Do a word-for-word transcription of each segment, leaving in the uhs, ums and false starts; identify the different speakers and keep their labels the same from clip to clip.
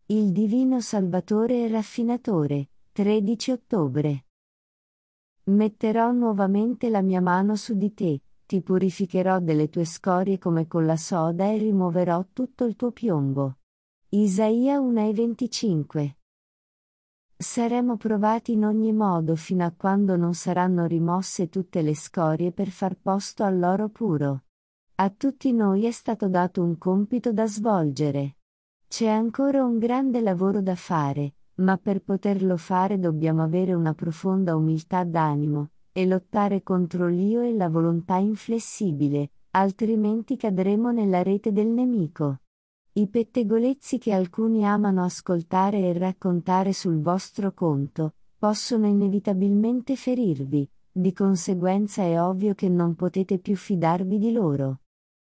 Speaker 1: Il Divino Salvatore e Raffinatore, tredici ottobre. Metterò nuovamente la mia mano su di te, ti purificherò delle tue scorie come con la soda e rimuoverò tutto il tuo piombo. Isaia uno e venticinque. Saremo provati in ogni modo fino a quando non saranno rimosse tutte le scorie per far posto all'oro puro. A tutti noi è stato dato un compito da svolgere. C'è ancora un grande lavoro da fare, ma per poterlo fare dobbiamo avere una profonda umiltà d'animo, e lottare contro l'io e la volontà inflessibile, altrimenti cadremo nella rete del nemico. I pettegolezzi che alcuni amano ascoltare e raccontare sul vostro conto, possono inevitabilmente ferirvi, di conseguenza è ovvio che non potete più fidarvi di loro.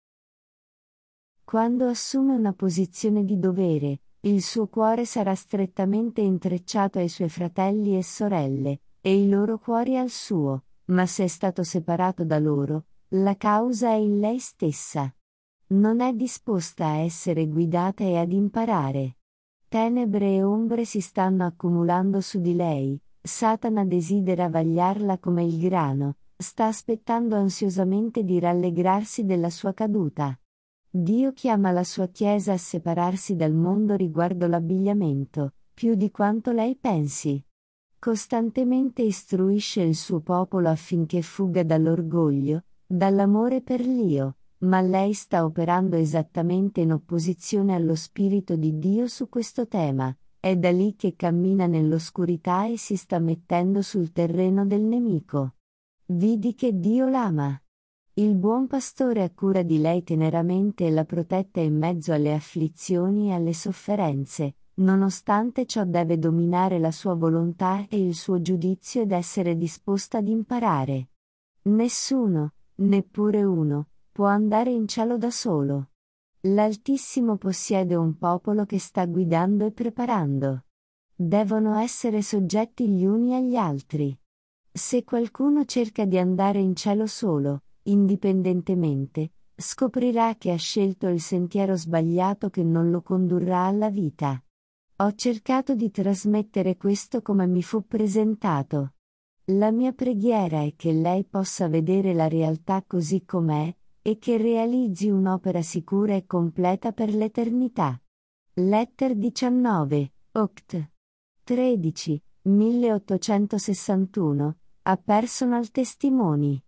Speaker 1: Quando assume una posizione di dovere, il suo cuore sarà strettamente intrecciato ai suoi fratelli e sorelle, e i loro cuori al suo, ma se è stato separato da loro, la causa è in lei stessa. Non è disposta a essere guidata e ad imparare. Tenebre e ombre si stanno accumulando su di lei, Satana desidera vagliarla come il grano, sta aspettando ansiosamente di rallegrarsi della sua caduta. Dio chiama la sua Chiesa a separarsi dal mondo riguardo l'abbigliamento, più di quanto lei pensi. Costantemente istruisce il suo popolo affinché fugga dall'orgoglio, dall'amore per l'io, ma lei sta operando esattamente in opposizione allo Spirito di Dio su questo tema, è da lì che cammina nell'oscurità e si sta mettendo sul terreno del nemico. Vidi che Dio l'ama. Il buon pastore ha cura di lei teneramente e la protetta in mezzo alle afflizioni e alle sofferenze, nonostante ciò deve dominare la sua volontà e il suo giudizio ed essere disposta ad imparare. Nessuno, neppure uno, può andare in cielo da solo. L'Altissimo possiede un popolo che sta guidando e preparando. Devono essere soggetti gli uni agli altri. Se qualcuno cerca di andare in cielo solo, indipendentemente, scoprirà che ha scelto il sentiero sbagliato che non lo condurrà alla vita. Ho cercato di trasmettere questo come mi fu presentato. La mia preghiera è che lei possa vedere la realtà così com'è, e che realizzi un'opera sicura e completa per l'eternità. Letter diciannove, oct. tredici, milleottocentosessantuno, a Personal Testimony.